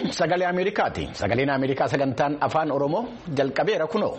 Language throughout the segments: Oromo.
Kun sagalee Ameerikaati. Sagaleen Ameerikaa sagantaan afaan Oromoo jalqabeera kunoo.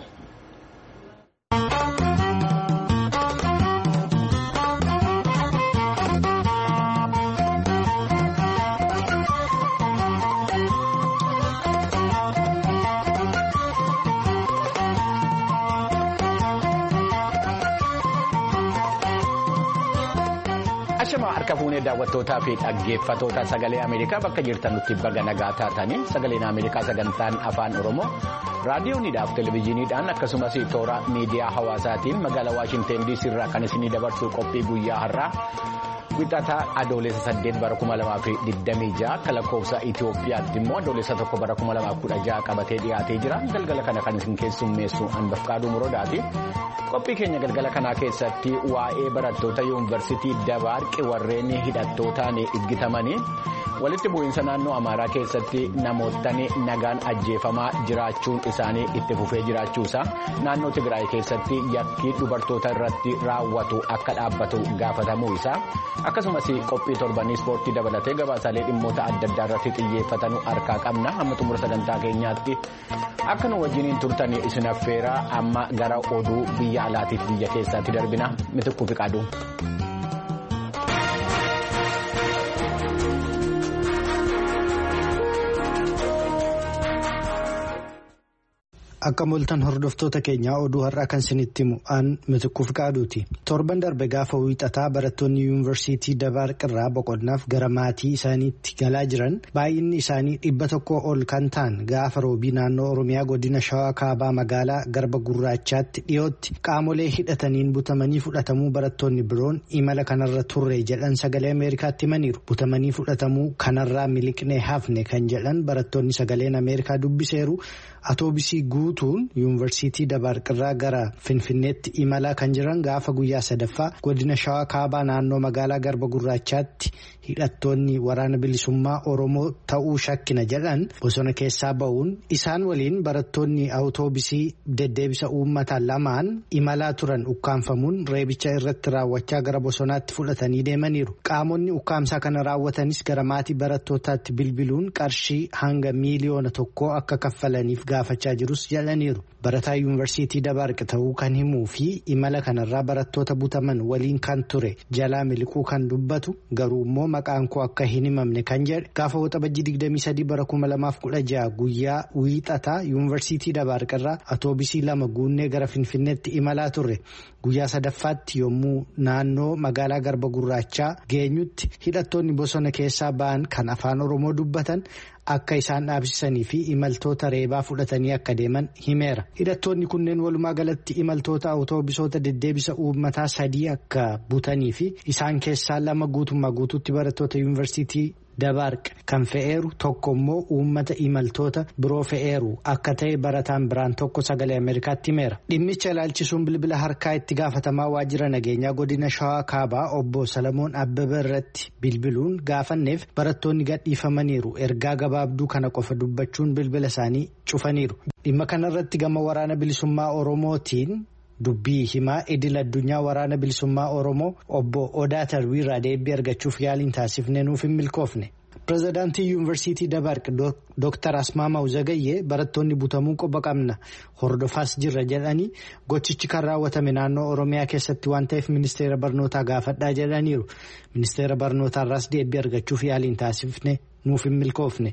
Ashama harka fuunee daawwattootaa fi dhaggeeffattoota sagalee Ameerikaa bakka jirtan nutti baga nagaa taatanii sagaleen Ameerikaa sagantaan afaan Oromoo raadiyooniidhaaf televezyiiniidhaan akkasumas toora miidiyaa hawaasaatiin magaalaa Waashinteen DC irraa kan isinii dabarsuu qophii guyyaa har'aa wixataa adoolessa 8 bara 2026 akka lakkoofsa Itoophiyaatti immoo adoolessa 1 bara 2016 qabatee dhiyaatee jira. Galgala kana kan isin keessummeessu Anbafqaaduu Muroodaati. Qophii keenya galgala kanaa keessatti waa'ee barattoota yuunivarsiitii Dabaarqi warreen hidhattootaan iggitamanii walitti bu'iinsa naannoo Amaaraa keessatti namootni nagaan ajjeefamaa jiraachuun isaanii itti fufee jiraachuusaa naannoo Tigraay keessatti yakki dubartoota irratti raawwatu akka dhaabbatu gaafatamuu isaa akkasumas qophii torbanii ispoortii dabalatee gabaasaalee dhimmoota adda addaa irratti xiyyeeffatanuu harkaa qabna. Hamma xumura sagantaa keenyaatti akka nu wajjiniin turtanii isin affeeraa amma gara oduu biyya alaatiif biyya keessaatti darbina Mitikkuu Fiqaaduu. Akka moltan hordoftoota keenyaa oduu har'aa kan isinitti himu aan Mitikkuu Fiqaaduuti. Torban darbe gaafa wiixataa barattoonni yuunivarsiitii Dabaarqirraa boqonnaaf gara maatii isaaniitti galaa jiran baay'inni isaanii 100 ol kan ta'an gaafa roobii naannoo Oromiyaa godina Shawaa Kaabaa magaalaa Garba Gurraachaatti dhiyootti qaamolee hidhataniin butamanii fudhatamuu barattoonni biroon imala kanarra turre jedhan sagalee Ameerikaatti himaniiru. Butamanii fudhatamuu kanarraa miliqnee hafne kan jedhan barattoonni sagaleen Ameerikaa dubbiseeru. Atoobisii guutuun yuunivarsiitii Dabaarqirraa gara Finfinneetti imalaa kan jiran gaafa guyyaa sadaffaa godina Shawaa Kaabaa naannoo magaalaa Garba Gurraachaatti hidhattoonni waraana bilisummaa Oromoo ta'uu shakkina jedhan bosona keessaa ba'uun isaan waliin barattoonni atoobisii deddeebisa uummataan lamaan imalaa turan ukkaanfamuun reebicha irratti raawwachaa gara bosonaatti fudhatanii deemaniiru. Qaamonni ukkaamsaa kana raawwatanis gara maatii barattootaatti bilbiluun qarshii hanga miiliyoona 1 akka kaffalaniif gaafachaa jirus jedhaniiru. Barataa yuunivarsiitii Dabaarqi ta'uu kan himuu fi imala kanarraa barattoota butaman waliin kan ture jalaa miliquu kan dubbatu garuu immoo maqaan koo akka hin himamne kan jedhe gaafa waxabajjii 23 bara 2016 guyyaa wiixataa yuunivarsiitii Dabaarqirraa atoobisii 2 guunnee gara Finfinneetti imalaa turre. Guyyaa sadaffaatti yommuu naannoo magaalaa Garba Gurraachaa geenyutti hidhattoonni bosona keessaa ba'an kan afaan Oromoo dubbatan akka isaan dhaabsisanii fi imaltoota reebaa fudhatanii akka deeman himeera. Hidhattoonni kunneen walumaa galatti imaltoota awutoobisoota deddeebisa uummataa 3 akka butanii fi isaan keessaa 2 guutummaa guutuutti barattoota yuunivarsiitii Dabaarqi kan fe'eeru tokko immoo uummata imaltoota biroo fe'eeru akka ta'e barataan biraan tokko sagalee Ameerikaatti himeera. Dhimmicha ilaalchisuun bilbila harkaa itti gaafatamaa waajjira nageenyaa godina Shawaa Kaabaa obbo Salamoon Abbabaa irratti bilbiluun gaafanneef barattoonni gadhiifamaniiru ergaa gabaabduu kana qofa dubbachuun bilbila isaanii cufaniiru. Dhimma kanarratti gama waraana bilisummaa Oromootiin dubbii himaa idil addunyaa waraana bilisummaa Oromoo obbo Odaa Tarbiirraa deebii argachuuf yaaliin taasifne nuuf hin milkoofne. Pireezidaantii yuunivarsiitii Dabaarqi Dr. Asmaamaa Zagayyee barattoonni butamuu qoba qabna hordofaas jirra jedhanii gochichi kan raawwatame naannoo Oromiyaa keessatti waan ta'eef ministeera barnootaa gaafadhaa jedhaniiru. Ministeera barnootaarraas deebii argachuuf yaaliin taasifne nuuf hin milkoofne.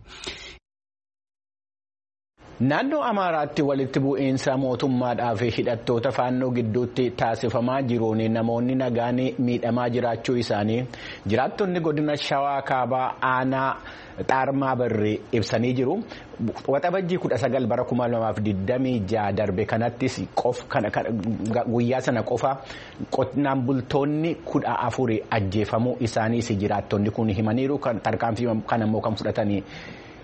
Naannoo Amaaraatti walitti bu'iinsa mootummaadhaa fi hidhattoota faannoo gidduutti taasifamaa jiruun namoonni nagaan miidhamaa jiraachuu isaanii jiraattonni godina Shawaa Kaabaa aanaa Xaarmaa Barree ibsanii jiru. Waxabajjii 19 bara 2026 darbe kanattis guyyaa sana qofa qonnaan bultoonni 14 ajjeefamuu isaaniis jiraattonni kun himaniiru. Tarkaanfii kana immoo kan fudhatanii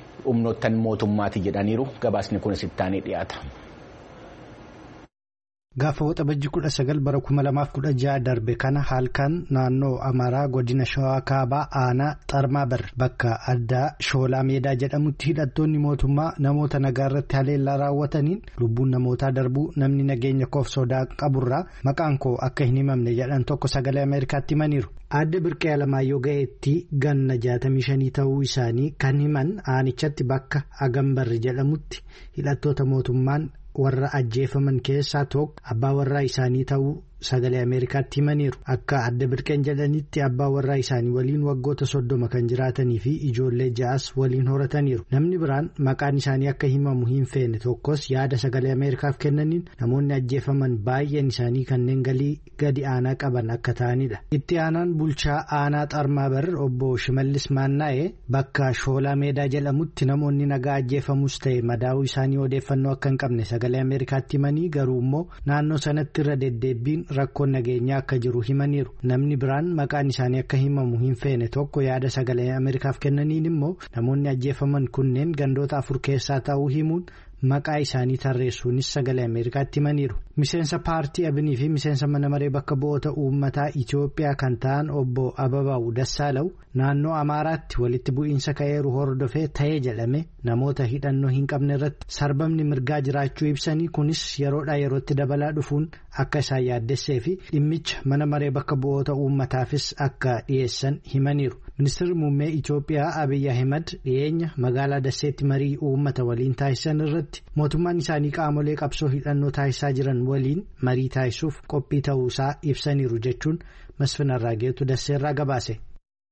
humnoottan mootummaati jedhaniiru. Gabaasni kun sittaanii dhiyaata. Gaafa waxabajji 19 bara 2016 darbe kana halkan naannoo Amaaraa godina Shawaa Kaabaa aanaa Xarmaabar bakka addaa Shoolaa Meedaa jedhamutti hidhattoonni mootummaa namoota nagaa irratti haleellaa raawwataniin lubbuun namootaa darbuu namni nageenya koof sodaa qaburraa maqaan koo akka hin himamne jedhan tokko sagalee Ameerikaatti himaniiru. Aadde Birqee Alamaayyoo Ga'eetti ganna 65 ta'uu isaanii kan himan aanichatti bakka Agambarri jedhamutti hidhattoota mootummaan warra ajjeefaman keessaa tokko abbaa warraa isaanii ta'uu sagalee Ameerikaatti himaniiru. Akka Aadde Birqeen jedhanitti abbaa warraa isaanii waliin waggoota 30 kan jiraatanii fi ijoollee 6 waliin horataniiru. Namni biraan maqaan isaanii akka himamu hin feene tokkos yaada sagalee Ameerikaaf kennaniin namoonni ajjeefaman baay'een isaanii kanneen galii gadi aanaa qaban akka ta'anidha. Itti aanaan bulchaa aanaa Xarmaabar obbo Shimallis Maannaa'ee bakka Shoolaa Meedaa jedhamutti namoonni nagaa ajjeefamus ta'e madaa'uu isaanii odeeffannoo akka hin qabne sagalee Ameerikaatti himanii garuu immoo naannoo sanatti irra deddeebiin rakkoon nageenyaa akka jiru himaniiru. Namni biraan maqaan isaanii akka himamu hin feene tokko yaada sagalee Ameerikaaf kennaniin immoo namoonni ajjeefaman kunneen gandoota 4 keessaa ta'uu himuun maqaa isaanii tarreessuunis sagalee Ameerikaatti himaniiru. Miseensa paartii Abinii fi miseensa mana maree bakka bu'oota uummataa Itoophiyaa kan ta'an obbo Ababaa'u Dassaalaw naannoo Amaaraatti walitti bu'iinsa ka'eeru hordofee ta'ee jedhame namoota hidhannoo hin qabne irratti sarbamni mirgaa jiraachuu ibsanii kunis yeroodhaa yerootti dabalaa dhufuun akka isaan yaaddessee fi dhimmicha mana maree bakka bu'oota uummataafis akka dhiyeessan himaniiru. Ministeerri muummee Itoophiyaa Abiyyi Ahimad dhiyeenya magaalaa Dasseetti marii uummata waliin taasisan irratti mootummaan isaanii qaamolee qabsoo hidhannoo taasisaa jiran waliin marii taasisuuf qophii ta'uusaa ibsaniiru jechuun Masfin Arraageetu Dasseerraa gabaase.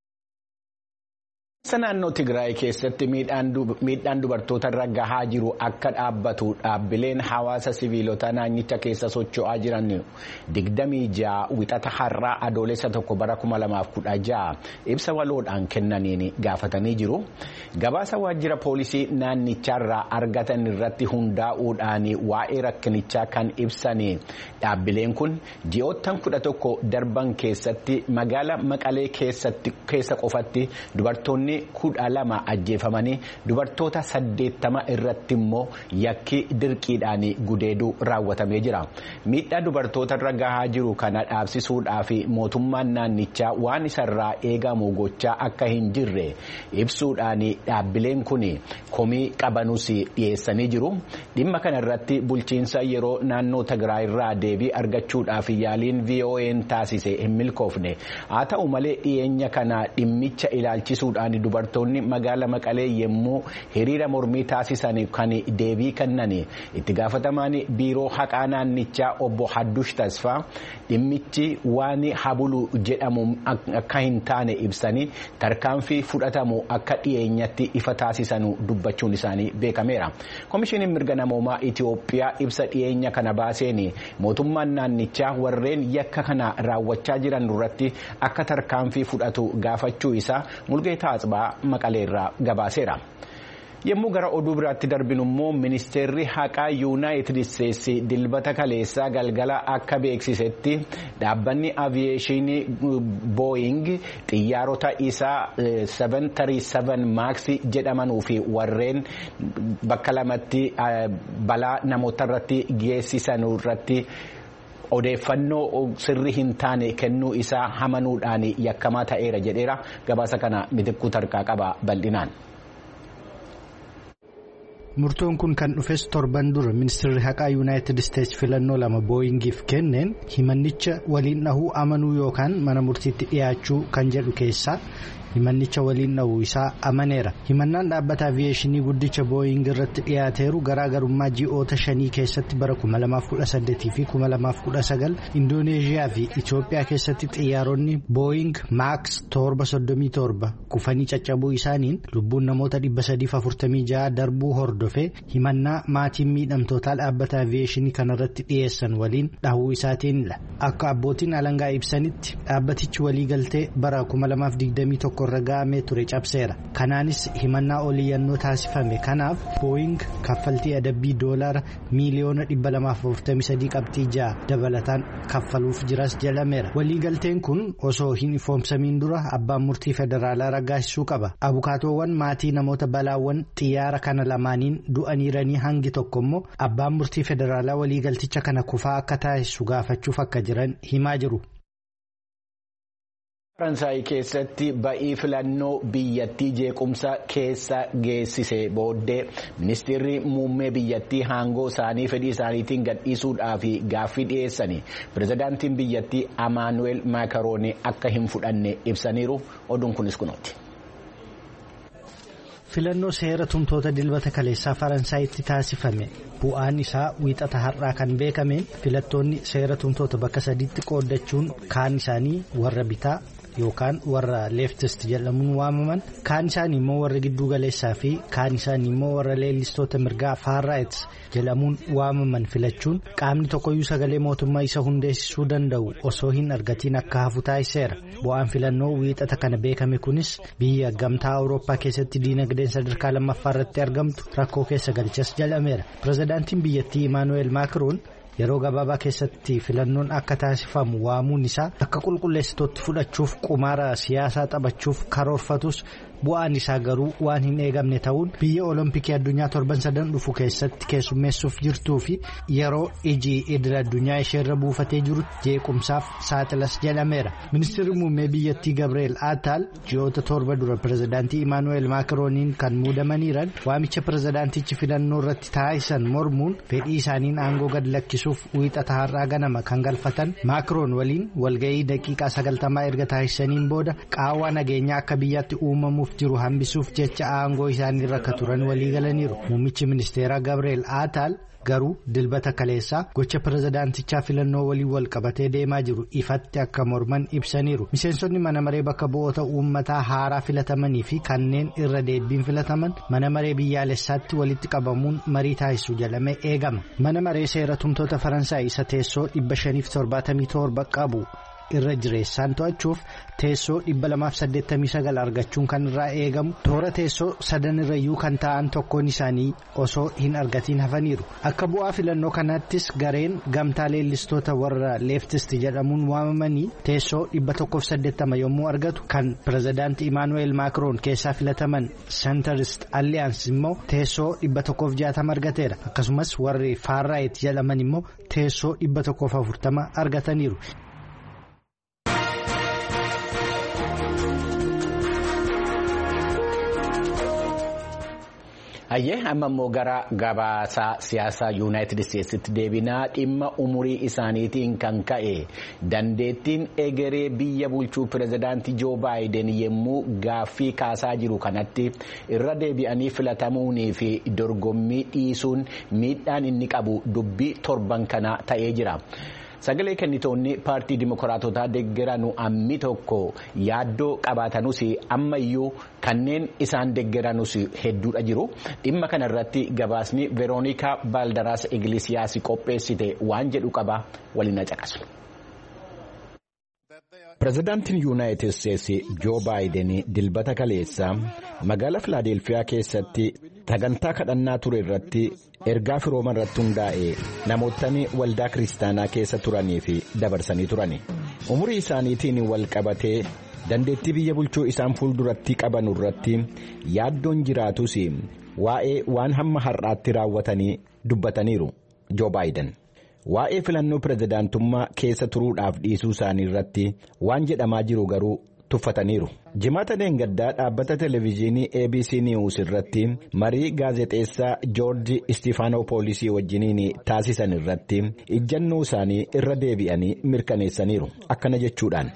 Naannoo Tigraay keessatti miidhaan dubartoota irra gahaa jiru akka dhaabbatu dhaabbileen hawaasa siviilota naannicha keessa socho'aa jiran 26 wixata har'aa adoolessa 1 bara 2016 ibsa waloodhaan kennaniin gaafatanii jiru. Gabaasa waajjira poolisii naannicharraa argatan irratti hundaa'uudhaan waa'ee rakkinichaa kan ibsan dhaabbileen kun ji'oottan 11 darban keessatti magaala Maqalee keessa qofatti dubartoonni 12 ajjeefamanii dubartoota 80 irratti immoo yakki dirqiidhaan gudeeduu raawwatamee jira. Miidhaa dubartoota irra gahaa jiru kana dhaabsisuudhaaf mootummaan naannichaa waan isarraa eegamu gochaa akka hin jirre ibsuudhaan dhaabbileen kun komii qabanus dhiyeessanii jiru. Dhimma kana irratti bulchiinsa yeroo naannoo Tigraay irraa deebii argachuudhaaf yaaliin VOA'n taasise hin milkoofne. Haa ta'u malee dhiyeenya kana dhimmicha ilaalchisuudhaan dubartoonni magaala Maqalee yemmuu hiriira mormii taasisan kan deebii kennan itti gaafatamaan biiroo haqaa naannichaa obbo Haddush Tasfaa dhimmichi waan habulu jedhamu akka hin taane ibsanii tarkaanfii fudhatamu akka dhiyeenyatti ifa taasisan dubbachuun isaanii beekameera. Komishiiniin mirga namoomaa Itoophiyaa ibsa dhiyeenya kana baaseen mootummaan naannichaa warreen yakka kana raawwachaa jiran irratti akka tarkaanfii fudhatu gaafachuu isaa Mulgeetaa Atsbaa Maqaleerraa gabaaseera. Yemmuu gara oduu biraatti darbinu immoo ministeerri haqaa Yuunaayitid Isteetsi dilbata kaleessaa galgala akka beeksisetti dhaabbanni aviyeeshinii Booying xiyyaarota isaa 737 Max jedhamanuu fi warreen bakka lamatti balaa namoota irratti geessisan irratti odeeffannoo sirrii hin taane kennuu isaa hamanuudhaan yakkamaa ta'eera jedheera. Gabaasa kana Mitikkuu Tarqaa qaba bal'inaan. Murtoon kun kan dhufes torban dura ministeerri haqaa Yuunaayitid Isteetsi filannoo 2 Booyingiif kenneen himannicha waliin dhahuu amanuu yookaan mana murtiitti dhiyaachuu kan jedhu keessaa himannicha waliin dhahuu isaa amaneera. Himannaan dhaabbata aviyeeshinii guddicha Booying irratti dhiyaateeru garaagarummaa ji'oota 5 keessatti bara 2018 fi 2019 Indooneeziyaa fi Itoophiyaa keessatti xiyyaaronni Booying Max 737 kufanii caccabuu isaaniin lubbuun namoota 346 darbuu hordofee himannaa maatiin miidhamtootaa dhaabbata aviyeeshinii kanarratti dhiyeessan waliin dhahuu isaatiinidha. Akka abbootiin alangaa ibsanitti dhaabbatichi waliigaltee bara 2021 irra ga'amee ture cabseera. Kanaanis himannaa oliyyannoo taasifame kanaaf Boeing kaffaltii adabbii doolaara miiliyoona 243 qabxii 6 dabalataan kaffaluuf jiras jedhameera. Waliigalteen kun osoo hin ifoomsamiin dura abbaan murtii federaalaa raggaasisuu qaba. Abukaatoowwan maatii namoota balaawwan xiyyaara kana lamaaniin du'aniiranii hangi tokko immoo abbaan murtii federaalaa waliigalticha kana kufaa akka taasisu gaafachuuf akka jiran himaa jiru. Faransaay keessatti ba'ii filannoo biyyattii jeequmsa keessa geessise booddee ministeerri muummee biyyattii aangoo isaanii fedhii isaaniitiin gadhiisuudhaaf gaaffii dhiyeessanii pirezidaantiin biyyattii Emmanuel Macron akka hin fudhanne ibsaniiru. Oduun kunis kunooti. Filannoo seera tumtoota dilbata kaleessaa Faransaayitti taasifame bu'aan isaa wiixata har'aa kan beekameen filattoonni seera tumtoota bakka sadiitti qooddachuun kaan isaanii warra bitaa yookaan warra leeftist jedhamuun waamaman, kaan isaanii immoo warra gidduu galeessaa fi kaan isaanii immoo warra leellistoota mirgaa faarraayits jedhamuun waamaman filachuun qaamni tokkoyyuu sagalee mootummaa isa hundeessisuu danda'u osoo hin argatiin akka hafu taasiseera. Bu'aan filannoo wiixata kana beekame kunis biyya gamtaa Awurooppaa keessatti diinagdeen sadarkaa lammaffaa irratti argamtu rakkoo keessa galchas jedhameera. Pirezidaantiin biyyattii Emmanuel Macron yeroo gabaabaa keessatti filannoon akka taasifamu waamuun isaa akka qulqulleessitootti fudhachuuf qumaara siyaasaa taphachuuf karoorfatus bu'aan isaa garuu waan hin eegamne ta'uun biyya olompikii addunyaa 7 dhufu keessatti keessummeessuuf jirtuu fi yeroo iji idil addunyaa isheerra buufatee jirutti jeequmsaaf saaxilas jedhameera. Ministeerri muummee biyyattii Gabriel Attal ji'oota 7 dura pirezidaantii Emmanuel Macroniin kan muudamaniiran waamicha pirezidaantichi filannoo irratti taasisan mormuun fedhii isaaniin aangoo gad lakkisuuf wiixata har'aa ganama kan galfatan Macron waliin walga'ii daqiiqaa 90 erga taasisaniin booda qaawwa nageenyaa akka biyyaatti uumamuuf jiru hambisuuf jecha aangoo isaanii irra akka turan walii galaniiru. Muummichi ministeeraa Gabriel Attal garuu dilbata kaleessaa gocha pirezidaantichaa filannoo waliin wal qabatee deemaa jiru ifatti akka morman ibsaniiru. Miseensonni mana maree bakka bu'oota uummataa haaraa filatamanii fi kanneen irra deebiin filataman mana maree biyyaalessaatti walitti qabamuun marii taasisu jedhamee eegama. Mana maree seera tumtoota Faransaay isa teessoo 577 qabu irra jireessaan to'achuuf teessoo 289 argachuun kan irraa eegamu toora teessoo 3 irrayyuu kan ta'an tokkoon isaanii osoo hin argatiin hafaniiru. Akka bu'aa filannoo kanaattis gareen gamtaa leellistoota warra leeftist jedhamuun waamamanii teessoo 180 yommuu argatu kan pirezidaantii Emmanuel Macron keessaa filataman Centrist Alliance immoo teessoo 160 argateera. Akkasumas warri faarraayit jedhaman immoo teessoo 140 argataniiru. Hayyee amma immoo gara gabaasaa siyaasaa Yuunaayitid Isteetsitti deebinaa dhimma umurii isaaniitiin kan ka'e dandeettiin egeree biyya bulchuu pirezidaantii Joo Baayiden yommuu gaaffii kaasaa jiru kanatti irra deebi'anii filatamuunii fi dorgommii dhiisuun miidhaan inni qabu dubbii torban kana ta'ee jira. Sagalee kennitoonni paartii dimokiraatotaa deeggaranu ammi tokko yaaddoo qabaatanus ammayyuu kanneen isaan deeggaranus hedduudha jiru. Dhimma kana irratti gabaasni Veroonikaa Baaldaraas Igilisiyaas qopheessite waan jedhu qaba waliin caqasu. Pirezidaantiin Yuunaayitid Isteetsi Joo Baayiden dilbata kaleessa magaalaa Filaadelfiyaa keessatti sagantaa kadhannaa ture irratti ergaa firooma irratti hundaa'e namootni waldaa kiristaanaa keessa turanii fi dabarsanii turani. Umurii isaaniitiin wal qabatee dandeettii biyya bulchuu isaan fuulduratti qaban irratti yaaddoon jiraatus waa'ee waan hamma har'aatti raawwatanii dubbataniiru. Joo Baayiden waa'ee filannoo pirezidaantummaa keessa turuudhaaf dhiisuu isaanii irratti waan jedhamaa jiru garuu tuffataniiru. Jimaata deengaddaa dhaabbata televezyiinii ABC News irratti marii gaazexeessaa Joorji Istifaanopoolisii wajjiniin taasisan irratti ijjannoo isaanii irra deebi'anii mirkaneessaniiru. Akkana jechuudhaan.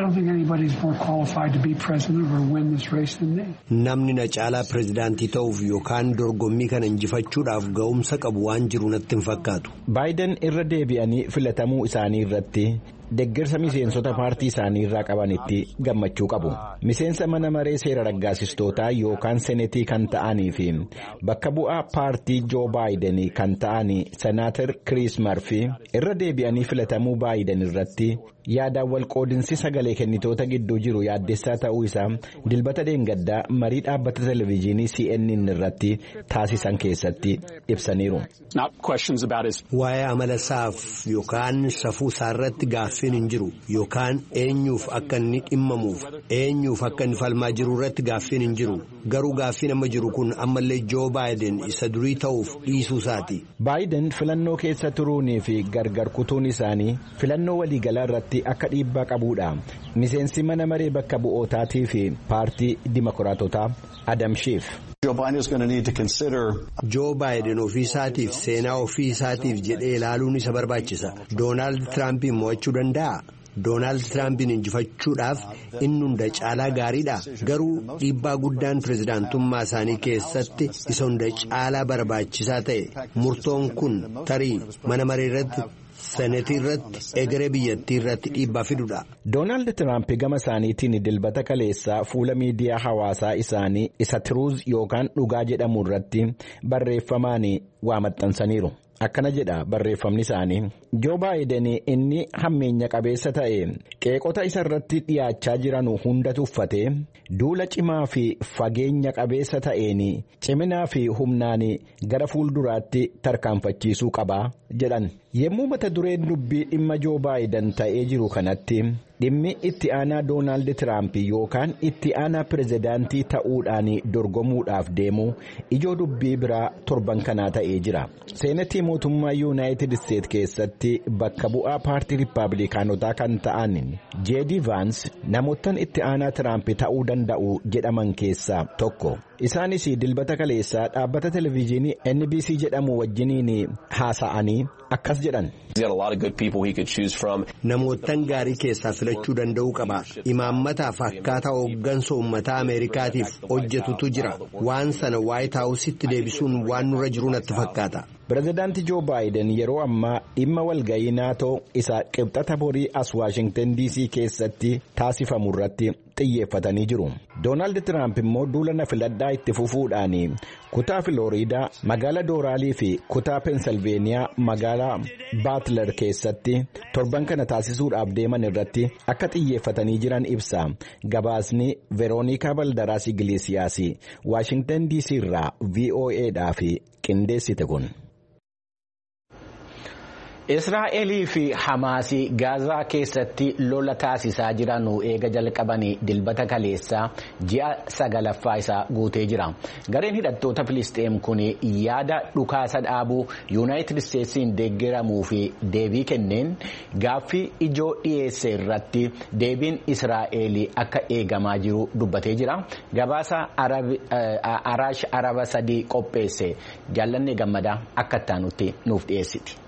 Namni na caalaa pirezidaantii ta'uuf yookaan dorgommii kana injifachuudhaaf ga'umsa qabu waan jiru natti hin fakkaatu. Baayiden irra deebi'anii filatamuu isaanii irratti deeggarsa miseensota paartii isaanii irraa qabanitti gammachuu qabu. Miseensa mana maree seera raggaasistootaa yookaan senetii kan ta'anii fi bakka bu'aa paartii Joo Baayiden kan ta'anii senaatar Chris Murphy irra deebi'anii filatamuu Baayiden irratti yaadaan walqoodinsi sagalee kennitoota gidduu jiru yaaddessaa ta'uu isaa dilbata deengaddaa marii dhaabbata televezyiinii CNN irratti taasisan keessatti ibsaniiru. Waa'ee amala isaaf yookaan safuu isaarratti gaaffiin hin jiru yookaan eenyuuf akka inni dhimmamuuf eenyuuf akka inni falmaa jiru irratti gaaffiin hin jiru. Garuu gaaffiin amma jiru kun ammallee Joo Baayiden isa durii ta'uuf dhiisuu isaati. Baayiden filannoo keessa turuunii fi gargar kutuun isaanii filannoo waliigalaa irratti akka dhiibbaa qabuudha. Miseensi mana maree bakka bu'ootaatii fi paartii Dimookiraatotaa Adam Schiff. Joo Baayiden ofii isaatiif seenaa ofii isaatiif jedhee ilaaluun isa barbaachisa. Doonaald Tiraampiin mo'achuu danda'a. Doonaald Tiraampiin injifachuudhaaf inni hunda caalaa gaariidha. Garuu dhiibbaa guddaan pirezidaantummaa isaanii keessatti isa hunda caalaa barbaachisaa ta'e. Murtoon kun tarii mana maree irratti senetii irratti egeree biyyattii irratti dhiibbaa fidudha. Doonaald Tiraamp gama isaaniitiin dilbata kaleessaa fuula miidiyaa hawaasaa isaanii isa Tiruuz yookaan dhugaa jedhamu irratti barreeffamaan waa maxxansaniiru. Akkana jedha barreeffamni isaanii. Joo Baayiden inni hammeenya qabeessa ta'e qeeqota isa irratti dhiyaachaa jiran hunda tuffatee duula cimaa fi fageenya qabeessa ta'een ciminaa fi humnaan gara fuulduraatti tarkaanfachiisuu qaba jedhan. Yemmuu mata dureen dubbii dhimma Joo Baayiden ta'ee jiru kanatti dhimmi itti aanaa Doonaald Tiraamp yookaan itti aanaa pirezidaantii ta'uudhaan dorgomuudhaaf deemu ijoo dubbii biraa torban kanaa ta'ee jira. Seenatii mootummaa Yuunaayitid Isteet keessatti bakka bu'aa paartii Riippaabilikaanotaa kan ta'an J.D. Vance namoottan itti aanaa Tiraamp ta'uu danda'u jedhaman keessaa tokko. Isaanis dilbata kaleessaa dhaabbata televezyiinii NBC jedhamu wajjiniin haasa'anii akkas jedhan. Namoottan gaarii keessaa filachuu danda'uu qaba. Imaammataaf akkaataa hooggansa uummataa Ameerikaatiif hojjetutu jira. Waan sana Waayit Haawusitti deebisuun waan nurra jiru natti fakkaata. Pireezidaantii Joo Baayiden yeroo ammaa dhimma walga'ii naatoo isa qibxata borii as Waashingtan DC keessatti taasifamu irratti xiyyeeffatanii jiru. Doonaald Tiraamp immoo duula na filadhaa itti fufuudhaan kutaa Filooriidaa, magaalaa Dooraalii fi kutaa Peensilveeniyaa magaalaa Baatler keessatti torban kana taasisuudhaaf deeman irratti akka xiyyeeffatanii jiran ibsa. Gabaasni Veroonikaa Baldaraas Igleesiyaas Waashingtan DC irraa VOA'dhaaf qindeessite kun. Israa'elii fi Hamaasii Gaazaa keessatti lola taasisaa jiran eega jalqabanii dilbata kaleessaa ji'a 9ffaa isaa guutee jira. Gareen hidhattoota Filisxeem kun yaada dhukaasa dhaabuu Yuunaayitid Isteetsiin deeggaramuu fi deebii kenneen gaaffii ijoo dhiyeesse irratti deebiin Israa'elii akka eegamaa jiru dubbatee jira. Gabaasa Araash Araba sadii qopheesse Jaallanne Gammadaa akka ittaanutti nuuf dhiyeessiti.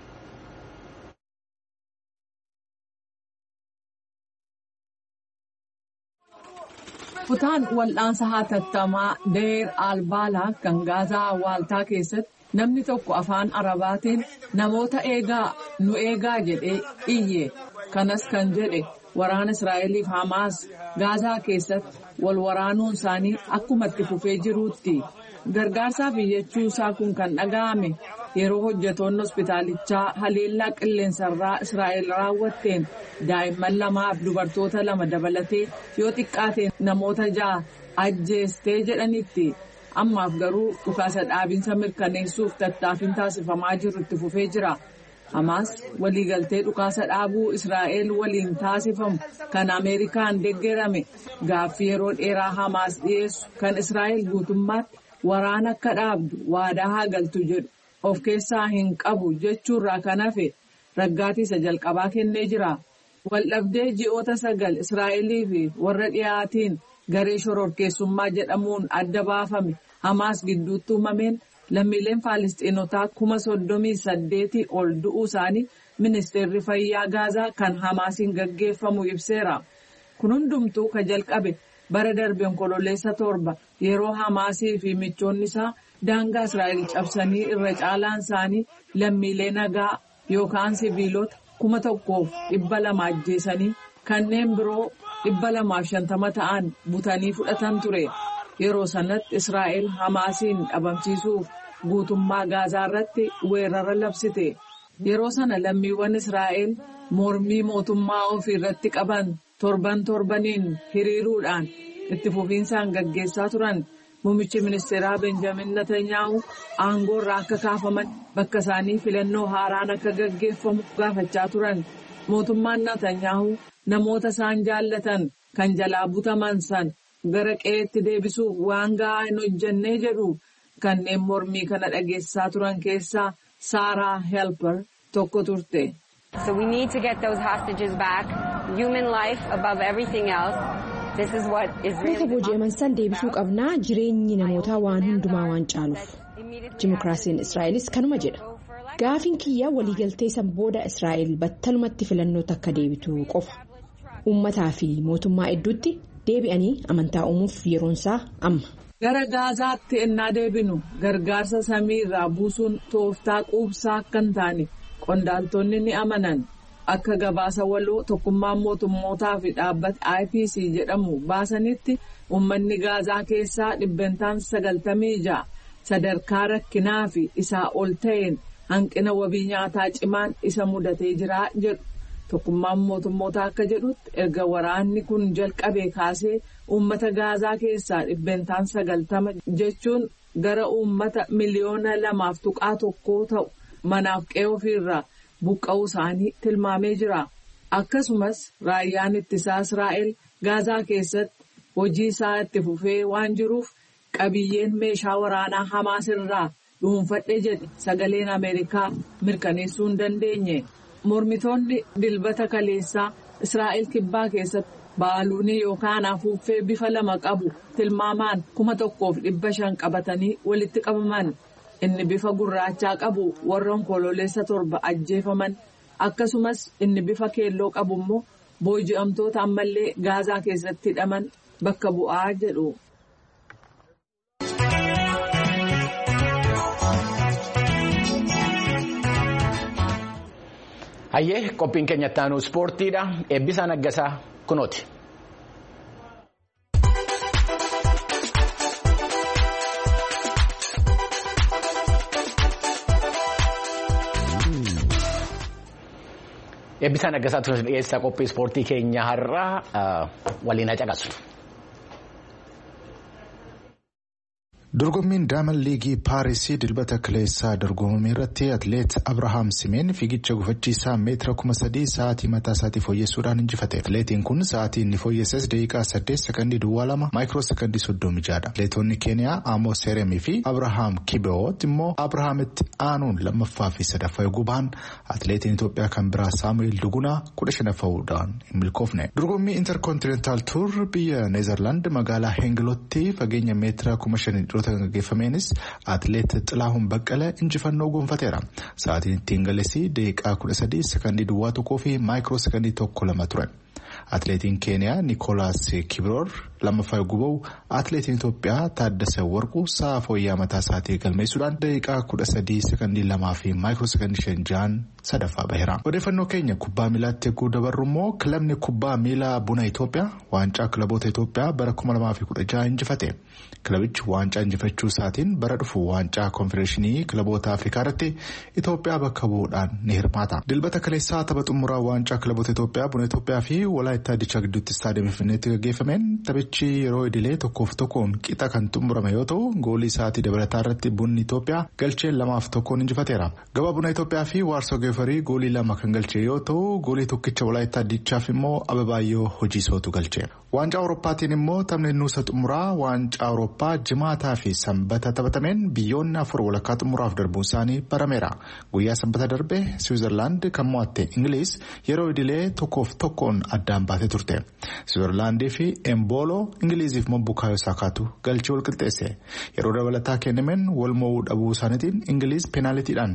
Kutaan wal'aansa hatattamaa Deer Albaalaa kan Gaazaa waaltaa keessatti namni tokko afaan Arabaatiin namoota nu eegaa jedhee iyye. Kanas kan jedhe waraana Israa'eliif Hamaas Gaazaa keessatti wal waraanuun isaanii akkuma itti fufee jiruutti. Gargaarsaaf iyyachuu isaa kun kan dhaga'ame yeroo hojjetoonni hospitaalichaa haleellaa qilleensarraa Israa'el raawwatteen daa'imman 2 fi dubartoota 2 dabalatee yoo xiqqaateen namoota 6 ajjeestee jedhanitti. Ammaaf garuu dhukaasa dhaabinsa mirkaneessuuf tattaaffiin taasifamaa jiru itti fufee jira. Hamaas waliigaltee dhukaasa dhaabuu Israa'el waliin taasifamu kan Ameerikaan deeggarame gaaffii yeroo dheeraa Hamaas dhiyeessu kan Israa'el guutummaatti waraana akka dhaabdu waadaa haa galtu jedhu of keessaa hin qabu jechuurraa kan hafe raggaatii isa jalqabaa kennee jira. Waldhabdee ji'oota 9 Israa'elii fi warra dhiyaatiin garee shororkeessummaa jedhamuun adda baafame Hamaas gidduutti uumameen lammiileen Faalisxiinotaa 38,000 ol du'uu isaanii ministeerri fayyaa Gaazaa kan Hamaasiin gaggeeffamu ibseera. Kun hundumtuu ka jalqabe bara darbeen kololeessa 7 yeroo Hamaasii fi michoonni isaa daangaa Israa'el cabsanii irra caalaan isaanii lammiilee nagaa yookaan siviilota 1,200 ajjeesanii kanneen biroo 250 ta'an butanii fudhatan ture. Yeroo sanatti Israa'el Hamaasiin dhabamsiisuuf guutummaa Gaazaa irratti weerara labsite. Yeroo sana lammiiwwan Israa'el mormii mootummaa ofii irratti qaban torbaniin hiriiruudhaan itti fufiinsaan gaggeessaa turan. Muummichi ministeeraa Benjamin Netanyahu aangoo irraa akka kaafaman bakka isaanii filannoo haaraan akka gaggeeffamu gaafachaa turan. Mootummaan Netanyahu namoota isaan jaallatan kan jalaa butaman san gara qe'eetti deebisuuf waan gahaa hin hojjennee jedhu kanneen mormii kana dhageessaa turan keessaa Sarah Helper tokko turte. So we need to get those hostages back. Human life above everything else. This is what is really booji'aman san deebisuu qabnaa jireenyi namootaa waan hundumaa waan caaluuf. Dimokiraasiin Israa'elis kanuma jedha. Gaafiin kiyya waliigaltee san booda Israa'el battalumatti filannoota akka deebitu qofa. Uummataa fi mootummaa idduutti deebi'anii amantaa uumuuf yeroonsaa amma. Gara Gaazaatti ennaa deebinu gargaarsa samii irraa buusuun tooftaa quubsaa akka hin taane qondaaltonni ni amanan. Akka gabaasa waloo tokkummaan mootummootaa fi dhaabbata IPC jedhamu baasanitti uummanni Gaazaa keessaa 96 sadarkaa rakkinaa fi isaa ol ta'een hanqina wabii nyaataa cimaan isa mudatee jira jedhu. Tokkummaan mootummootaa akka jedhutti erga waraanni kun jalqabee kaasee uummata Gaazaa keessaa 90 jechuun gara uummata miliyoona 2.1 ta'u manaaf qe'ee ofiirraa buqqa'uu isaanii tilmaamee jira. Akkasumas raayyaan ittisaa Israa'el Gaazaa keessatti hojii isaa itti fufee waan jiruuf qabiyyeen meeshaa waraanaa Hamaas irraa dhuunfadhe jedhe sagaleen Ameerikaa mirkaneessuu hin dandeenye. Mormitoonni dilbata kaleessaa Israa'el kibbaa keessatti baaluunii yookaan afuuffee bifa 2 qabu tilmaamaan 1,500 qabatanii walitti qabaman. Inni bifa gurraachaa qabu warra onkoloolessa 7 ajjeefaman akkasumas inni bifa keelloo qabu immoo booji'amtoota ammallee Gaazaa keessatti hidhaman bakka bu'aa jedhu. Hayyee qophiin keenya itti aanu ispoortiidha. Eebbisaa Naggasaa kunooti. Eebbisaa Naggasaa tunis dhiyeessaa qophii ispoortii keenya har'aa waliin caqasu. Dorgommiin Daamand Liigii Paarisii dilbata kaleessaa dorgomame irratti atileet Abrahaam Simeen fiigicha gufachiisaa meetira 3,000 sa'aatii mataa isaatii fooyyessuudhaan injifate. Atileetiin kun sa'aatii inni fooyyesses daqiiqaa 8 sekondii 2 maayikiroo sekondii 36. Atileetonni Keeniyaa Amos Seremii fi Abrahaam Kibewoot immoo Abrahaamitti aanuun 2ffaa fi 3ffaa eeguu bahan atileetiin Itoophiyaa kan biraa Saamu'eel Dugunaa 15ffaadhaan hin milkoofne. Dorgommii Intercontinental Tour biyya Neezerlaand magaalaa Hengelootti fageenya meetira 5,000 gaggeeffameenis atileet Xilaahuun Baqqalee injifannoo gonfateera. Sa'aatiin ittiin galessi daqiiqaa 13 sekondii 1 fi maayikiroo sekondii 1 ture. Atileetiin Keeniyaa Nikolaas Kibroor 2ffaa eeguu bahu atileetiin Itoophiyaa Taaddasee Warquu sa'a fooyyaa mataa isaatii galmeessuudhaan daqiiqaa 13 sekondii 2 fi maayikiroo sekondii 5 3ffaa baheera. Odeeffannoo keenya kubbaa miilaatti eeguu dabarru immoo kilabni kubbaa miilaa Buna Itoophiyaa waancaa kilaboota Itoophiyaa bara 2016 injifate. Kilabichi waancaa injifachuu isaatiin bara dhufu waancaa konfedereeshinii kilaboota Afrikaa irratti Itoophiyaa bakka bu'uudhaan ni hirmaata. Dilbata kaleessaa tapha xumuraa waancaa kilaboota Itoophiyaa Buna Itoophiyaa fi Walaayittaa Dichaa gidduutti istaadiyoomii Finfinneetti gaggeeffameen taphichi yeroo idilee 1-1 qixa kan xumurame yoo ta'u goolii sa'aatii dabalataa irratti Bunni Itoophiyaa galchee 2-1 injifateera. Gabaa Buna Itoophiyaa fi Waarsoo Geefarii goolii 2 kan galchee yoo ta'u goolii tokkicha Walaayittaa Dichaaf immoo Ababaayyoo Hojiisootu galche. Waancaa Awurooppaatiin immoo taphni nuusa xumuraa waancaa Awurooppaa jimaataa fi sanbata taphatameen biyyoonni 4 walakkaa xumuraaf darbuun isaanii barameera. Guyyaa sanbata darbe Siwiizerlaand kan mo'atte Ingiliiz yeroo idilee 1-1 addaan baatee turte. Siwiizerlaandii fi Embooloo Ingiliiziif Bukaayoo Saakaatu galchee wal qixxeesse. Yeroo dabalataa kennameen wal mo'uu dhabuu isaaniitiin Ingiliiz peenaalitiidhaan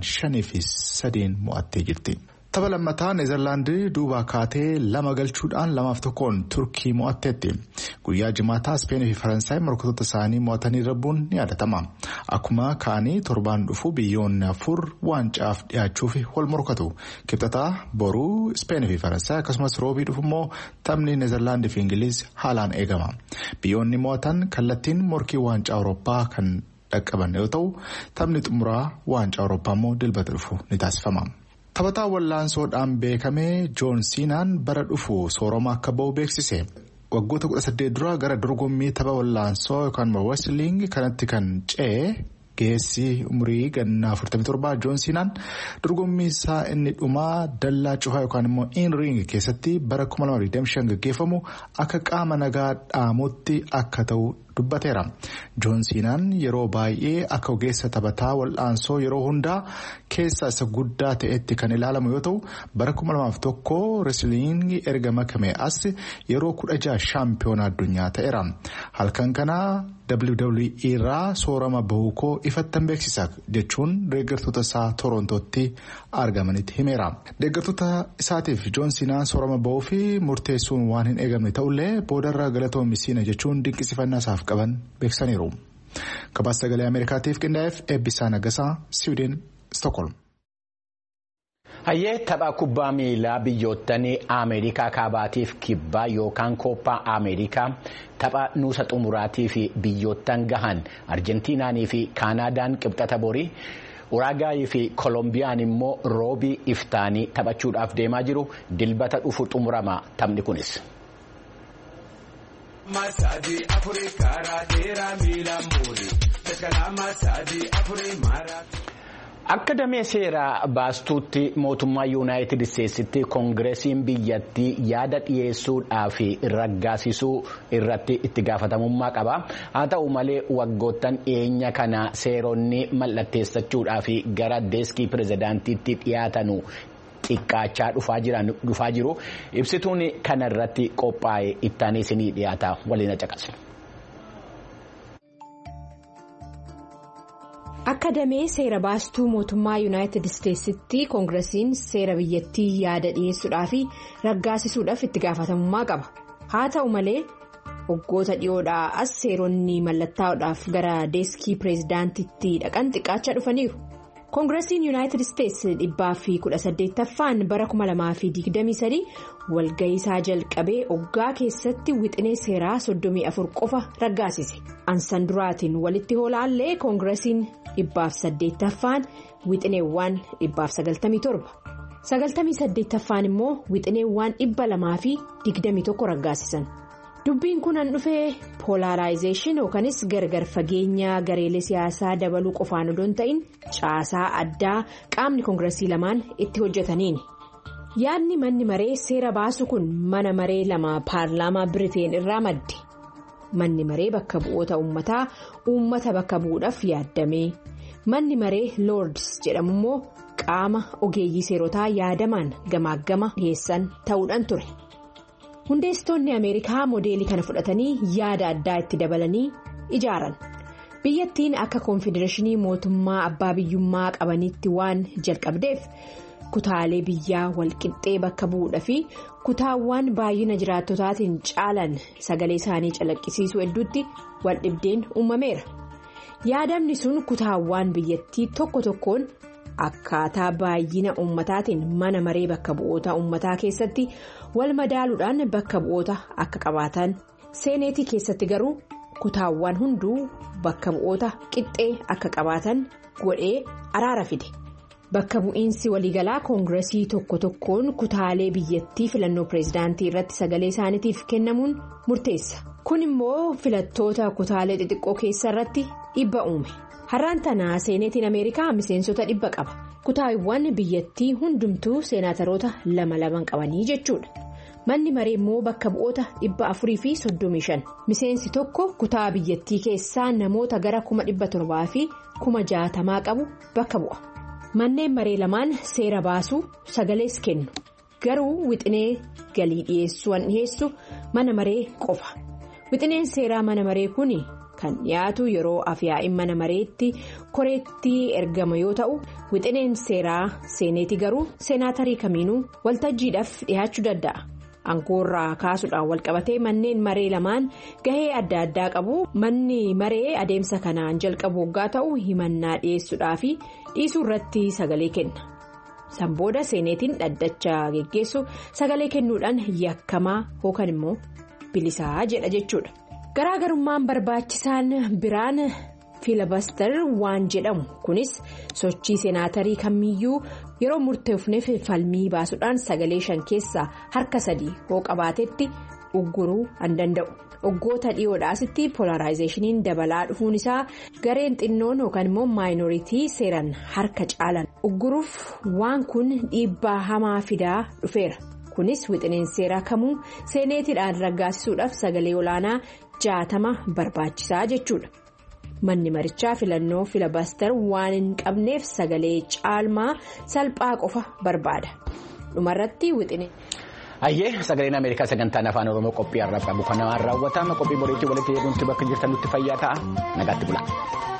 5-3 mo'attee jirti. Tapha lammataa Neezerlaandii duubaa kaatee 2 galchuudhaan 2-1 Turkii mo'atteetti. Guyyaa jimaataa Ispeenii fi Faransaay morkattoota isaanii mo'atanii darbuun ni yaadatama. Akkuma kaanii torbaan dhufu biyyoonni 4 waancaaf dhiyaachuuf wal morkatu. Kibxataa boruu Ispeenii fi Faransaay akkasumas roobii dhufu immoo taphni Neezerlaandii fi Ingiliiz haalaan eegama. Biyyoonni mo'atan kallattiin morkii waancaa Awurooppaa kan dhaqqaban yoo ta'u taphni xumuraa waancaa Awurooppaa immoo dilbata dhufu ni taasifama. Taphataa wallaansoodhaan beekame Joon Siinaan bara dhufu sooroma akka ba'u beeksise. Waggoota 18 dura gara dorgommii tapha wallaansoo yookaan wrestling kanatti kan ce'e geessi umurii gannaa 47 Joon Siinaan dorgommii isaa inni dhumaa dallaa cufaa yookaan immoo in-ring keessatti bara 2025 gaggeeffamu akka qaama nagaa dhaamutti akka ta'u dubbateera. Joon Siinaan yeroo baay'ee akka ogeessa taphataa wal'aansoo yeroo hundaa keessa isa guddaa ta'etti kan ilaalamu yoo ta'u bara 2001 wrestling erga makame as yeroo 16 shaampiyoona addunyaa ta'eera. Halkan kana WWE irraa soorama bahuu koo ifattan beeksisa jechuun deeggartoota isaa Torontootti argamanitti himeera. Deeggartoota isaatiif Joon Siinaan soorama bahuu fi murteessuun waan hin eegamne ta'ullee boodarra galatoomii siina jechuun dinqisifannaa isaaf qaban beeksisaniiru. Gabaasa sagalee Ameerikaatiif qindaa'eef Eebbisaa Nagasaa, Siwiidin, Stookholm. Hayyee tapha kubbaa miilaa biyyoottan Ameerikaa kaabaatiif kibbaa yookaan kooppaa Ameerikaa tapha nuusa xumuraatii fi biyyoottan gahan Arjentiinaanii fi Kaanaadaan qibxata borii Uraagaayii fi Kolombiyaan immoo roobii iftaanii taphachuudhaaf deemaa jiru. Dilbata dhufu xumurama taphni kunis. Akka damee seeraa baastuutti mootummaa yuunaayitid isteetsitti koongireesiin biyyattii yaada dhiyeessuudhaa fi raggaasisuu irratti itti gaafatamummaa qaba. Haa ta'u malee waggoottan dhiyeenya kana seeronni mallatteessachuudhaa fi gara deeskii pirezidaantiitti dhiyaatanu xiqqaachaa dhufaa jiru. Ibsituun kanarratti qophaa'e ittaanee isinii dhiyaata waliin caqasna. Akka damee seera baastuu mootummaa yuunaayitid isteetsitti koongiresiin seera biyyattii yaada dhiyeessuudhaa fi raggaasisuudhaaf itti gaafatamummaa qaba. Haa ta'u malee waggoota dhiyoodhaa as seeronni mallattaa'uudhaaf gara deeskii pireezidaantiitti dhaqan xiqqaachaa dhufaniiru. Koongiresiin yuunaayitid isteets 118ffaan bara 2023 walga'iisaa jalqabee oggaa keessatti wixinee seeraa 34 qofa raggaasise. Ansan duraatiin walitti hoolaallee koongiresiin 108ffaan wixineewwan 197 98ffaan immoo wixineewwan 221 raggaasisan. Dubbiin kun an dhufee polaraayizeeshin yookanis gargar fageenya gareelee siyaasaa dabaluu qofaan odoo hin ta'in caasaa addaa qaamni koongiresii lamaan itti hojjetaniini. Yaadni manni maree seera baasu kun mana maree lama paarlaamaa Biriteen irraa madde. Manni maree bakka bu'oota uummata bakka bu'uudhaaf yaaddame. Manni maree Lords jedhamu immoo qaama ogeeyyii seerotaa yaadamaan gamaagama dhiyeessan ta'uudhaan ture. Hundeessitoonni Ameerikaa moodeelii kana fudhatanii yaada addaa itti dabalanii ijaaran. Biyyattiin akka koonfedereeshinii mootummaa abbaa biyyummaa qabanitti waan jalqabdeef kutaalee biyyaa walqixxee bakka bu'uudha fi kutaawwan baay'ina jiraattotaatiin caalan sagalee isaanii calaqqisiisuu hedduutti wal dhibdeen uumameera. Yaadamni sun kutaawwan biyyattii tokko tokkoon akkaataa baay'ina uummataatiin mana maree bakka bu'oota uummataa keessatti wal madaaluudhaan bakka bu'oota akka qabaatan seeneetii keessatti garuu kutaawwan hunduu bakka bu'oota qixxee akka qabaatan godhee araara fide. Bakka bu'iinsi waliigalaa koongiresii tokko tokkoon kutaalee biyyattii filannoo pireezidaantii irratti sagalee isaaniitiif kennamuun murteessa. Kun immoo filattoota kutaalee xixiqqoo keessa irratti dhiibba uume. Har'aan tana seeneetiin Ameerikaa miseensota 100 qaba. Kutaawwan biyyattii hundumtuu seenaataroota 2 qabanii jechuudha. Manni maree immoo bakka bu'oota 435. Miseensi tokko kutaa biyyattii keessaa namoota gara 700 fi 60 qabu bakka bu'a. Manneen maree lamaan seera baasuu sagalees kennu. Garuu wixinee galii dhiyeessu mana maree qofa. Wixineen seeraa mana maree kuni kan dhiyaatu yeroo afyaa'in mana mareetti koreetti ergama yoo ta'u wixineen seeraa seeneetii garuu seenaatarii kamiinuu waltajjiidhaaf dhiyaachuu danda'a. Aangoorraa kaasuudhaan walqabatee manneen maree lamaan gahee adda addaa qabu. Manni maree adeemsa kanaan jalqabu waggaa ta'u himannaa dhiyeessuudhaa fi dhiisuu irratti sagalee kenna. San booda seeneetiin dhaddacha geggeessu sagalee kennuudhaan yakkamaa yookaan immoo bilisaa jedha jechuudha. Garaagarummaan barbaachisaan biraan fiilabaster waan jedhamu kunis sochii seenaatarii kamiyyuu yeroo murteefneef falmii baasuudhaan sagalee 5 keessaa harka 3 hoo qabaatetti ugguruu an danda'u. Waggoota dhiyoodhaasitti polaraayizeeshiniin dabalaa dhufuun isaa gareen xinnoon yookaan immoo maayinooritii seeran harka caalan ugguruuf waan kun dhiibbaa hamaa fidaa dhufeera. Kunis wixineen seeraa kamuu seeneetiidhaan raggaasisuudhaaf sagalee olaanaa 60 barbaachisaa jechuudha. Manni marichaa filannoo fiilabaster waan hin qabneef sagalee caalmaa salphaa qofa barbaada. Dhumarratti wixineen. Ayyee sagaleen Ameerikaa sagantaan afaan Oromoo qophii har'aaf qabu kan raawwatama qophii boriitti walitti eeguutti bakka jirtan nutti fayyaa ta'a nagaatti bula.